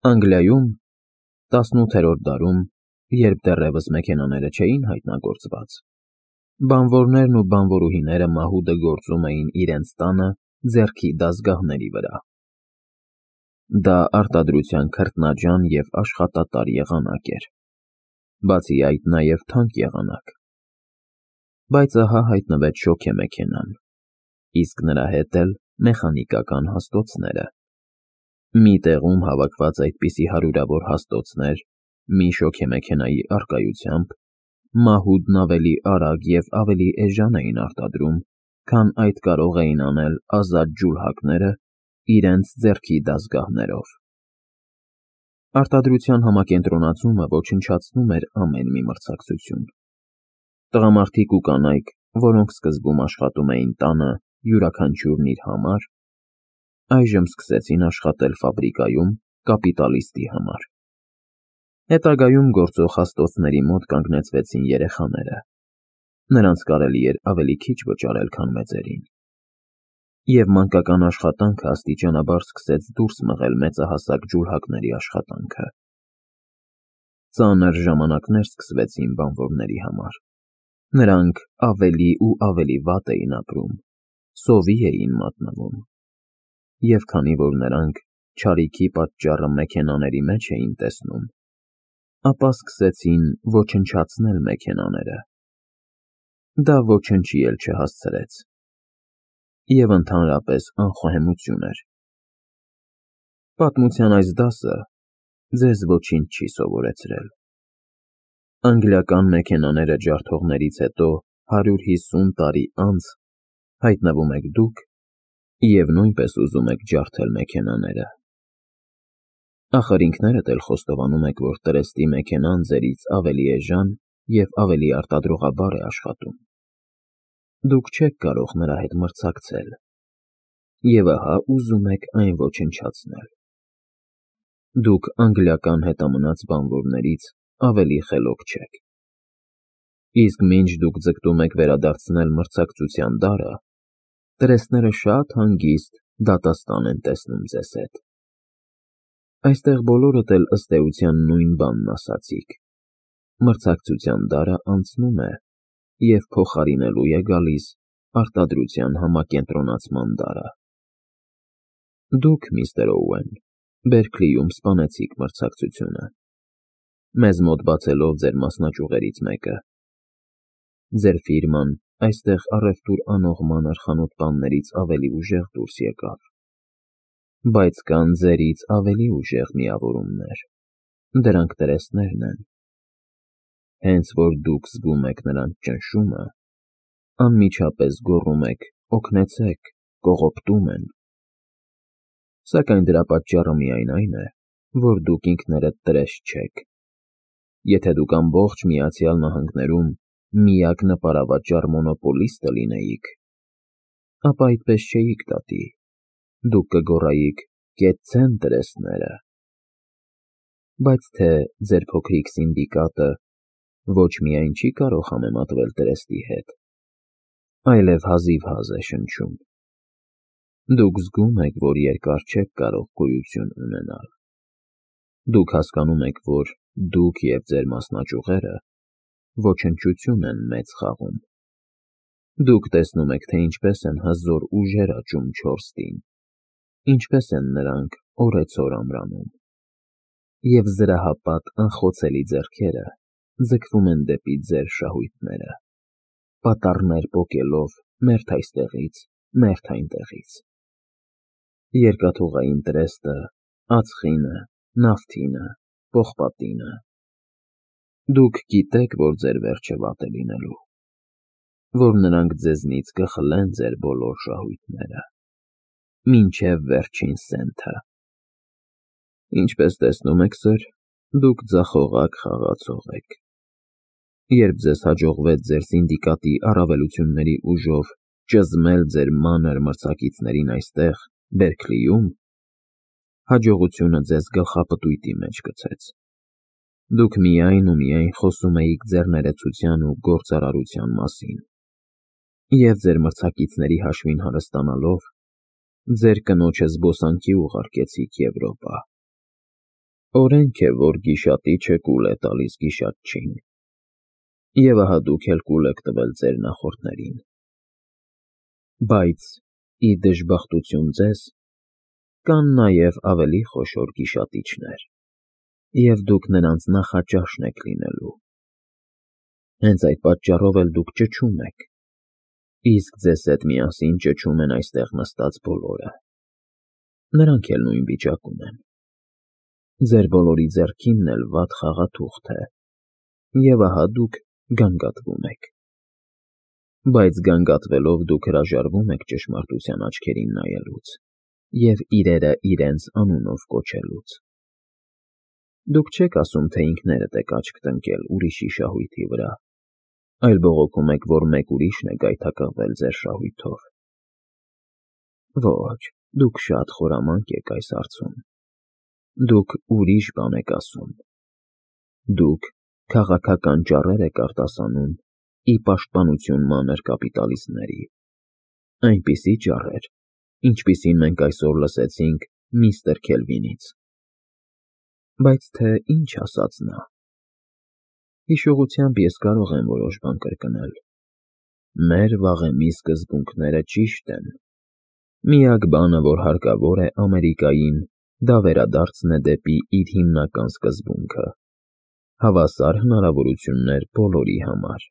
Անգլիայում 18-րդ դարում, երբ դեռևս մեքենաները չէին հայտնագործված, բանվորներն ու բանվորուհիները մահուդը գործում էին իրենց տանը ձեռքի դազգահների վրա։ Դա արտադրության քրտնաջան և աշխատատար եղանակ էր, բացի այդ նաև թանկ եղանակ։ Բայց ահա հայտնվեց շոգեմեքենան, իսկ նրա հետ էլ մեխանիկական հաստոցները։ Մի տեղում հավաքված այդպիսի հարյուրավոր հաստոցներ, մի շոգեմեքենայի առկայությամբ, մահուդն ավելի արագ և ավելի էժան էին արտադրում, քան այդ կարող էին անել ազատ ջուլհակները իրենց ձեռքի դազգահներով։ Արտադրության համակենտրոնացումը ոչնչացնում էր ամեն մի մրցակցություն։ Տղամարդիկ ու կանայք, որոնք սկզբում աշխատում էին տանը յուրաքանչյուրն իր համար, այժմ սկսեցին աշխատել ֆաբրիկայում կապիտալիստի համար։ Հետագայում գործող հաստոցների մոտ կանգնեցվեցին երեխաները։ Նրանց կարելի էր ավելի քիչ վճարել, քան մեծերին։ Եվ մանկական աշխատանքը աստիճանաբար սկսեց դուրս մղել մեծահասակ ջուլհակների աշխատանքը։ Ծանր ժամանակներ սկսվեցին բանվորների համար։ Նրանք ավելի ու ավելի վատ էին ապրում, սովի էին մատնվում։ Եվ քանի որ նրանք չարիքի պատճառը մեքենաների մեջ էին տեսնում, ապա սկսեցին ոչնչացնել մեքենաները։ Դա ոչնչի էլ չհասցրեց։ Եվ ընդհանրապես անխոհեմություն էր։ Պատմության այս դասը ձեզ ոչինչ չի սովորեցրել։ Անգլիական մեքենաները ջարդողներից հետո 150 տարի անց հայտնվում եք դուք և նույնպես ուզում եք ջարդել մեքենաները։ Ախր ինքներդ էլ խոստովանում եք, որ տրեստի մեքենան ձերից ավելի էժան և ավելի արտադրողաբար է աշխատում։ Դուք չեք կարող նրա հետ մրցակցել, և ահա ուզում եք այն ոչնչացնել։ Դուք անգլիական հետամնաց բանվորներից ավելի խելոք չեք։ Իսկ մինչ դուք ձգտում եք վերադարձնել մրցակցության դարը, տրեստները շատ հանգիստ դատաստան են տեսնում ձեզ հետ։ Այստեղ բոլորդ էլ ըստ էության նույն բանն ասացիք. մրցակցության դարը անցնում է և փոխարինելու է գալիս արտադրության համակենտրոնացման դարը։ Դուք, միստր Օուեն, Բերքլիում սպանեցիք մրցակցությունը, մեզ մոտ բացելով ձեր մասնաճյուղերից մեկը։ Ձեր ֆիրման այստեղ առևտուր անող մանր խանութպաններից ավելի ուժեղ դուրս եկավ։ Բայց կան ձերից ավելի ուժեղ միավորումներ, դրանք տրեստներն են։ Հենց որ դուք զգում եք նրանց ճնշումը, անմիջապես գոռում եք օգնեցեք, կողոպտում են։ Սակայն դրա պատճառը միայն այն է, որ դուք ինքներդ տրեստ չեք։ Եթե դուք ամբողջ Միացյալ Նահանգներում միակ նպարավաճառ մոնոպոլիստը լինեիք, ապա այդպես չէիք դատի, դուք կգոռայիք կեցցեն տրեստները։ Բայց թե ձեր փոքրիկ սինդիկատը ոչ միայն չի կարող համեմատվել տրեստի հետ, այլև հազիվհազ է շնչում։ Դուք զգում եք, որ երկար չեք կարող գոյություն ունենալ։ Դուք հասկանում եք, որ դուք և ձեր մասնաճյուղերը ոչնչություն են մեծ խաղում։ Դուք տեսնում եք, թե ինչպես են հզոր ուժեր աճում չորստին, ինչպես են նրանք օրեցօր ամրանում, և զրահապատ անխոցելի ձեռքերը ձգվում են դեպի ձեր շահույթները, պատառներ պոկելով մերթ այստեղից, մերթ այնտեղից։ Երկաթուղային տրեստը, ածխինը, նավթինը, պողպատինը։ Դուք գիտեք, որ ձեր վերջը վատ է լինելու, որ նրանք ձեզնից կխլեն ձեր բոլոր շահույթները, մինչև վերջին սենթը։ Ինչպես տեսնում եք, սըր, դուք ձախողակ խաղացող եք։ Երբ ձեզ հաջողվեց ձեր սինդիկատի առավելությունների ուժով ճզմել ձեր մանր մրցակիցներին այստեղ, Բերքլիում, հաջողությունը ձեզ գլխապտույտի մեջ գցեց։ Դուք միայն ու միայն խոսում էիք ձեր ներեցության ու գործարարության մասին, և ձեր մրցակիցների հաշվին հարստանալով, ձեր կնոջը զբոսանքի ուղարկեցիք Եվրոպա։ Օրենք է, որ գիշատիչը կուլ է տալիս գիշատչին, և ահա դուք էլ կուլ եք տվել ձեր նախորդներին։ Բայց, ի դժբախտություն ձեզ, կան նաև ավելի խոշոր գիշատիչներ, և դուք նրանց նախաճաշն եք լինելու։ Հենց այդ պատճառով էլ դուք ճչում եք, իսկ ձեզ հետ միասին ճչում են այստեղ նստած բոլորը։ Նրանք էլ նույն վիճակում են։ Ձեր բոլորի ձեռքինն էլ վատ խաղաթուղթ է, և ահա դուք գանգատվում եք։ Բայց գանգատվելով դուք հրաժարվում եք ճշմարտության աչքերին նայելուց և իրերը իրենց անունով կոչելուց։ Դուք չեք ասում, թե ինքներդ եք աչք տնկել ուրիշի շահույթի վրա, այլ բողոքում եք, որ մեկ ուրիշն է գայթակղվել ձեր շահույթով։ Ոչ, դուք շատ խորամանկ եք այս հարցում։ Դուք ուրիշ բան եք ասում։ Դուք քաղաքական ճառեր եք արտասանում ի պաշտպանություն մանր կապիտալիստների, այնպիսի ճառեր, ինչպիսին մենք այսօր լսեցինք միստր Քելվինից։ Բայց թե ինչ ասաց նա։ Հիշողությամբ ես կարող եմ որոշ բան կրկնել։ Մեր վաղեմի սկզբունքները ճիշտ են։ Միակ բանը, որ հարկավոր է Ամերիկային, դա վերադարձն է դեպի իր հիմնական սկզբունքը՝ հավասար հնարավորություններ բոլորի համար։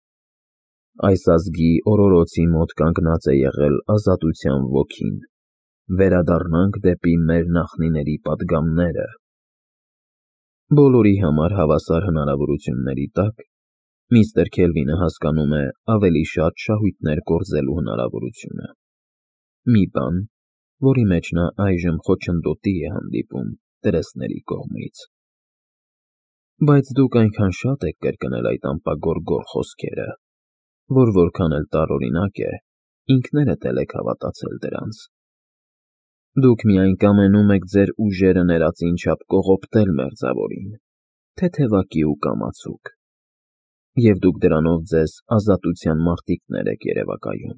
Այս ազգի օրորոցի մոտ կանգնած է եղել ազատության ոգին, վերադառնանք դեպի մեր նախնիների պատգամները։ Բոլորի համար հավասար հնարավորությունների տակ միստր Քելվինը հասկանում է ավելի շատ շահույթներ կորզելու հնարավորությունը։ Մի բան, որի մեջ նա այժմ խոչընդոտի է հանդիպում տրեստների կողմից։ Բայց դուք այնքան շատ եք կրկնել այդ անպագորգոր խոսքերը, որ որքան էլ տարօրինակ է, ինքներդ էլ եք հավատացել դրանց։ Դուք միայն կամենում եք ձեր ուժերը ներածին չափ կողոպտել մերձավորին, թեթևակի ու կամացուկ, և դուք դրանով ձեզ ազատության մարտիկներ եք երևակայում։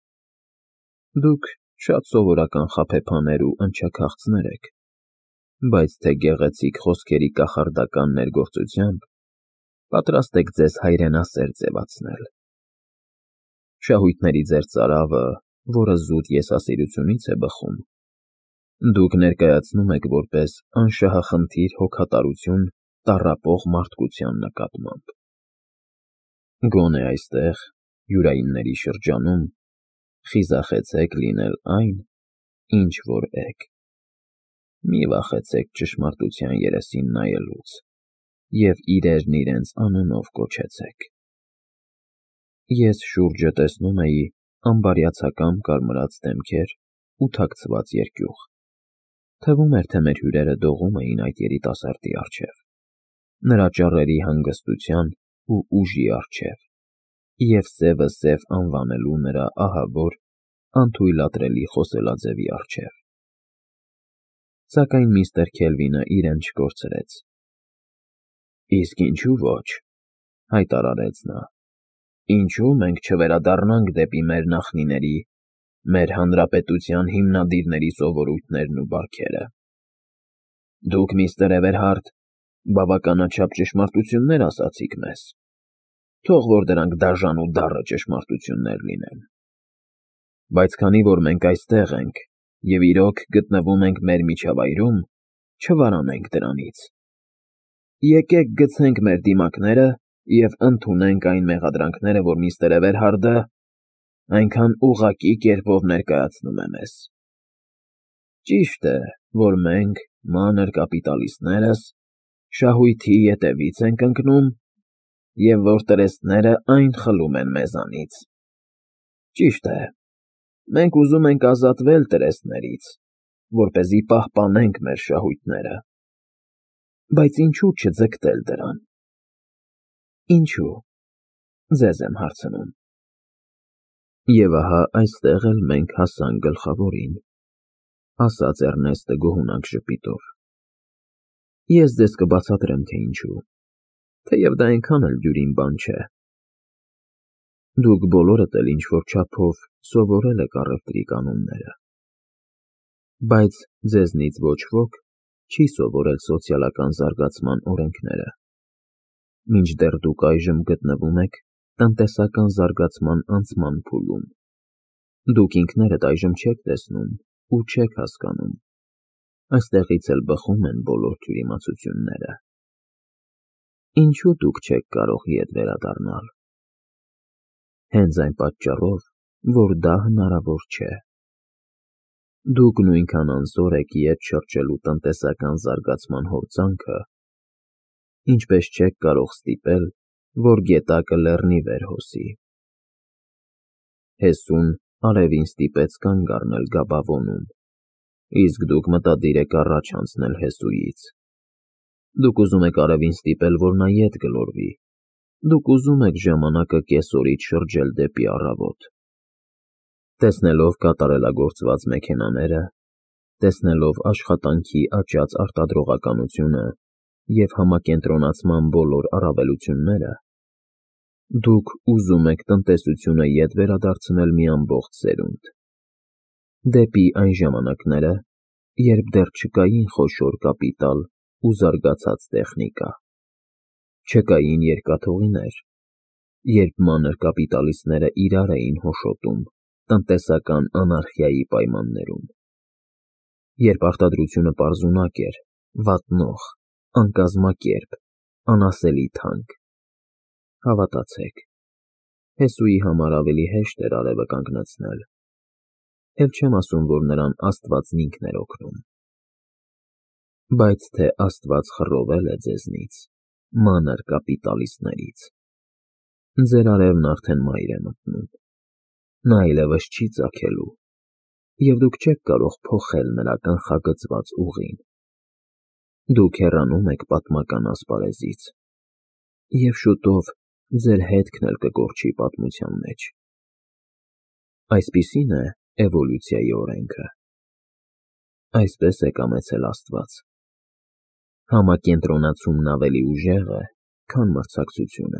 Դուք շատ սովորական խաբեբաներ ու ընչաքաղցներ եք, բայց թե գեղեցիկ խոսքերի կախարդական ներգործությամբ պատրաստ եք ձեզ հայրենասեր ձևացնել։ Շահույթների ձեր ծարավը, որը զուտ եսասիրությունից է բխում, դուք ներկայացնում եք որպես անշահախնդիր հոգատարություն տառապող մարդկության նկատմամբ։ Գոնե այստեղ, յուրայինների շրջանում, խիզախեցեք լինել այն, ինչ որ եք։ Մի վախեցեք ճշմարտության երեսին նայելուց և իրերն իրենց անունով կոչեցեք։ Ես շուրջը տեսնում էի ամբարյացակամ կարմրած դեմքեր ու թաքցված երկյուղ։ Թվում էր, թե մեր հյուրերը դողում էին այդ երիտասարդի առջև, նրա ճառերի հանգստության ու ուժի առջև, և սևը սև անվանելու նրա ահավոր, անթույլատրելի խոսելաձևի առջև։ Սակայն միստր Քելվինը իրեն չկորցրեց։ Իսկ ինչու ոչ, հայտարարեց նա։ Ինչու մենք չվերադառնանք դեպի մեր նախնիների, մեր հանրապետության հիմնադիրների սովորույթներն ու բարքերը։ Դուք, միստր Էվերհարդ, բավականաչափ ճշմարտություններ ասացիք մեզ, թող որ դրանք դաժան ու դառը ճշմարտություններ լինեն։ Բայց քանի որ մենք այստեղ ենք և իրոք գտնվում ենք մեր միջավայրում, չվարանենք դրանից։ Եկեք գցենք մեր դիմակները և ընդունենք այն մեղադրանքները, որ միստր Էվերհարդը այնքան ուղղակի կերպով ներկայացնում է մեզ։ Ճիշտ է, որ մենք, մանր կապիտալիստներս, շահույթի ետևից ենք ընկնում, և որ տրեստները այն խլում են մեզանից։ Ճիշտ է, մենք ուզում ենք ազատվել տրեստներից, որպեսզի պահպանենք մեր շահույթները։ Բայց ինչու չձգտել դրան։ Ինչու, ձեզ եմ հարցնում։ Եվ ահա այստեղ էլ մենք հասանք գլխավորին, ասաց Էռնեստը գոհունակ ժպիտով։ Ես ձեզ կբացատրեմ, թե ինչու, թեև դա այնքան էլ դյուրին բան չէ։ Դուք բոլորդ էլ ինչ-որ չափով սովորել եք առևտրի կանոնները։ Բայց ձեզնից ոչ ոք չի սովորել սոցիալական զարգացման օրենքները։ Մինչդեռ դուք այժմ գտնվում եք տնտեսական զարգացման անցման փուլում։ Դուք ինքներդ այժմ չեք տեսնում ու չեք հասկանում։ Այստեղից էլ բխում են բոլոր թյուրիմացությունները։ Ինչու դուք չեք կարող ետ վերադառնալ։ Հենց այն պատճառով, որ դա հնարավոր չէ։ Դուք նույնքան անզոր եք ետ շրջելու տնտեսական զարգացման հորձանքը, ինչպես չեք կարող ստիպել, որ գետակը լեռնի վեր հոսի։ Հեսուն արևին ստիպեց կանգ առնել գաբավոնում, իսկ դուք մտադիր եք առաջ անցնել հեսուից։ Դուք ուզում եք արևին ստիպել, որ նա ետ գլորվի։ Դուք ուզում եք ժամանակը կեսօրից շրջել դեպի առավոտ։ Տեսնելով կատարելագործված մեքենաները, տեսնելով աշխատանքի աճած արտադրողականությունը և համակենտրոնացման բոլոր առավելությունները, դուք ուզում եք տնտեսությունը ետ վերադարձնել մի ամբողջ սերունդ, դեպի այն ժամանակները, երբ դեռ չկային խոշոր կապիտալ ու զարգացած տեխնիկա, չկային երկաթուղիներ, երբ մանր կապիտալիստները իրար էին հոշոտում տնտեսական անարխիայի պայմաններում, երբ արտադրությունը պարզունակ էր, վատնող, անկազմակերպ, անասելի թանկ։ Հավատացեք, հեսուի համար ավելի հեշտ էր արևը կանգնացնել, էլ չեմ ասում, որ նրան Աստվածն ինքն էր օգնում։ Բայց թե Աստված խռովել է ձեզնից, մանր կապիտալիստներից։ Ձեր արևն արդեն մայր է մտնում, նա այլևս չի ծագելու, և դուք չեք կարող փոխել նրա կանխագծված ուղին։ Դուք հեռանում եք պատմական ասպարեզից, և շուտով ձեր հետքն էլ կկորչի պատմության մեջ։ Այսպիսին է էվոլյուցիայի օրենքը։ Այսպես է կամեցել Աստված։ Համակենտրոնացումն ավելի ուժեղ է, քան մրցակցությունը։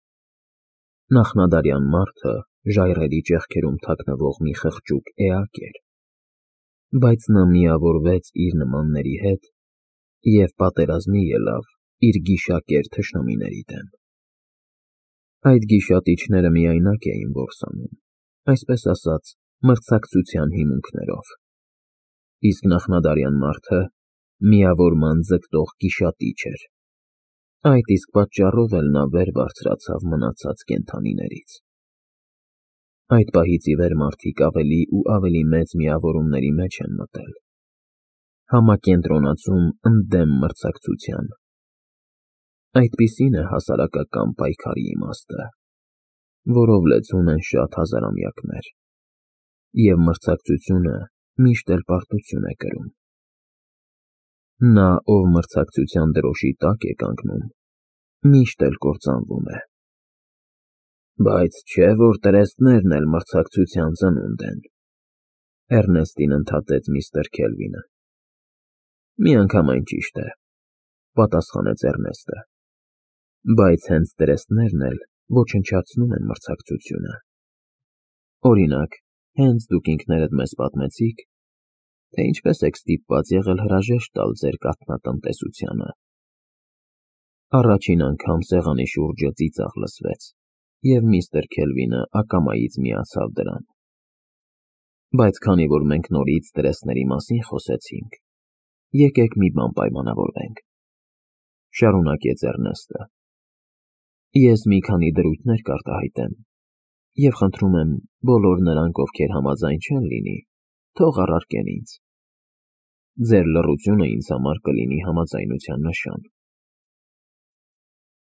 Նախնադարյան մարդը ժայռերի ճեղքերում թաքնվող մի խղճուկ էակ էր, բայց նա միավորվեց իր նմանների հետ և պատերազմի ելավ իր գիշակեր թշնամիների դեմ։ Այդ գիշատիչները միայնակ էին որսանում, այսպես ասած, մրցակցության հիմունքներով, իսկ նախնադարյան մարդը միավորման ձգտող գիշատիչ էր։ Այդ իսկ պատճառով էլ նա վեր բարձրացավ մնացած կենդանիներից։ Այդ պահից ի վեր մարդիկ ավելի ու ավելի մեծ միավորումների մեջ են մտել։ Համակենտրոնացում ընդդեմ մրցակցության։ Այդպիսին է հասարակական պայքարի իմաստը, որով լեցուն են շատ հազարամյակներ, և մրցակցությունը միշտ էլ պարտություն է կրում։ Նա, ով մրցակցության դրոշի տակ է կանգնում, միշտ էլ կործանվում է։ Բայց չէ՞ որ տրեստներն էլ մրցակցության ծնունդ են, Էռնեստին ընդհատեց միստր Քելվինը։ Միանգամայն ճիշտ է, պատասխանեց Էռնեստը, բայց հենց տրեստներն էլ ոչնչացնում են մրցակցությունը։ Օրինակ, հենց դուք ինքներդ մեզ պատմեցիք, թե ինչպես եք ստիպված եղել հրաժեշտ տալ ձեր կաթնատնտեսությանը։ Առաջին անգամ սեղանի շուրջը ծիծաղ լսվեց, և միստր Քելվինը ակամայից միացավ դրան։ Բայց քանի որ մենք նորից տրեստների մասին խոսեցինք, եկեք մի բան պայմանավորվենք, շարունակեց Էռնեստը։ Ես մի քանի դրույթներ կարտահայտեմ, և խնդրում եմ բոլոր նրանք, ովքեր համաձայն չեն լինի, թող առարկեն ինձ։ Ձեր լռությունը ինձ համար կլինի համաձայնության նշան։